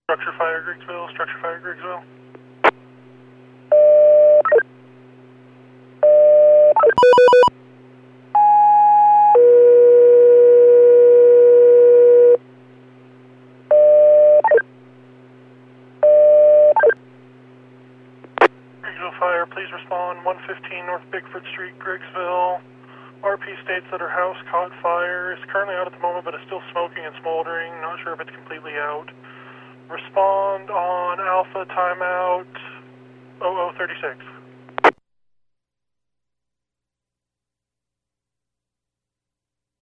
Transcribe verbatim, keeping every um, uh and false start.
Structure fire, Griggsville. Structure fire, Griggsville. Griggsville Fire, please respond. one fifteen North Bigford Street, Griggsville. R P states that her house caught fire. It's currently out at the moment, but it's still smoking and smoldering. Not sure if it's completely out. Respond on Alpha timeout oh oh thirty-six.